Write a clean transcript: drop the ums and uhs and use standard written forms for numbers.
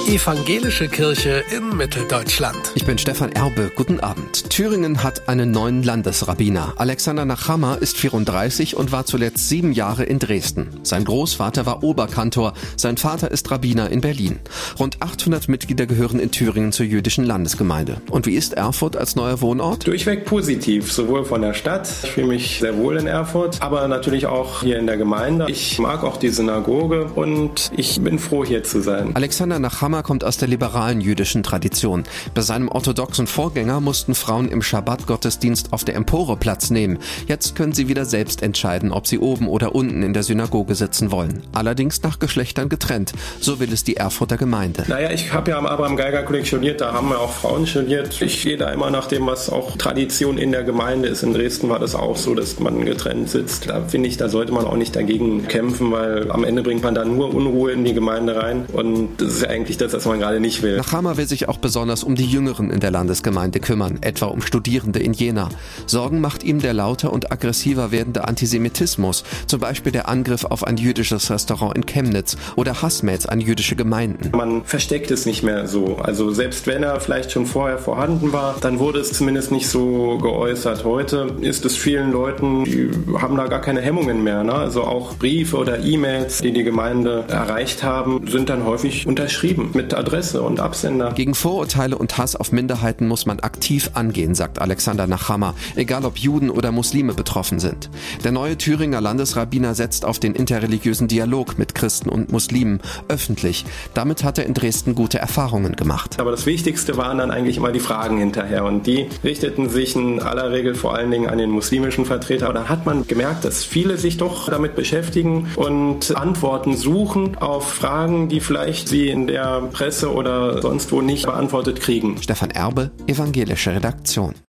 Evangelische Kirche in Mitteldeutschland. Ich bin Stefan Erbe. Guten Abend. Thüringen hat einen neuen Landesrabbiner. Alexander Nachammer ist 34 und war zuletzt 7 Jahre in Dresden. Sein Großvater war Oberkantor, sein Vater ist Rabbiner in Berlin. Rund 800 Mitglieder gehören in Thüringen zur jüdischen Landesgemeinde. Und wie ist Erfurt als neuer Wohnort? Durchweg positiv, sowohl von der Stadt, ich fühle mich sehr wohl in Erfurt, aber natürlich auch hier in der Gemeinde. Ich mag auch die Synagoge und ich bin froh, hier zu sein. Alexander Nachammer kommt aus der liberalen jüdischen Tradition. Bei seinem orthodoxen Vorgänger mussten Frauen im Schabbat-Gottesdienst auf der Empore Platz nehmen. Jetzt können sie wieder selbst entscheiden, ob sie oben oder unten in der Synagoge sitzen wollen. Allerdings nach Geschlechtern getrennt. So will es die Erfurter Gemeinde. Ich habe ja am Abraham-Geiger-Kolleg studiert, da haben wir auch Frauen studiert. Ich gehe da immer nach dem, was auch Tradition in der Gemeinde ist. In Dresden war das auch so, dass man getrennt sitzt. Da finde ich, da sollte man auch nicht dagegen kämpfen, weil am Ende bringt man da nur Unruhe in die Gemeinde rein. Und das ist ja eigentlich das, was man gerade nicht will. Nachammer will sich auch besonders um die Jüngeren in der Landesgemeinde kümmern, etwa um Studierende in Jena. Sorgen macht ihm der lauter und aggressiver werdende Antisemitismus, zum Beispiel der Angriff auf ein jüdisches Restaurant in Chemnitz oder Hassmails an jüdische Gemeinden. Man versteckt es nicht mehr so. Also selbst wenn er vielleicht schon vorher vorhanden war, dann wurde es zumindest nicht so geäußert. Heute ist es vielen Leuten, die haben da gar keine Hemmungen mehr. Ne? Also auch Briefe oder E-Mails, die die Gemeinde erreicht haben, sind dann häufig unterschrieben mit Adresse und Absender. Gegen Vorurteile und Hass auf Minderheiten muss man aktiv angehen, sagt Alexander Nachammer, egal ob Juden oder Muslime betroffen sind. Der neue Thüringer Landesrabbiner setzt auf den interreligiösen Dialog mit Christen und Muslimen, öffentlich. Damit hat er in Dresden gute Erfahrungen gemacht. Aber das Wichtigste waren dann eigentlich immer die Fragen hinterher und die richteten sich in aller Regel vor allen Dingen an den muslimischen Vertreter. Und dann hat man gemerkt, dass viele sich doch damit beschäftigen und Antworten suchen auf Fragen, die vielleicht sie in der Presse oder sonst wo nicht beantwortet kriegen. Stefan Erbe, Evangelische Redaktion.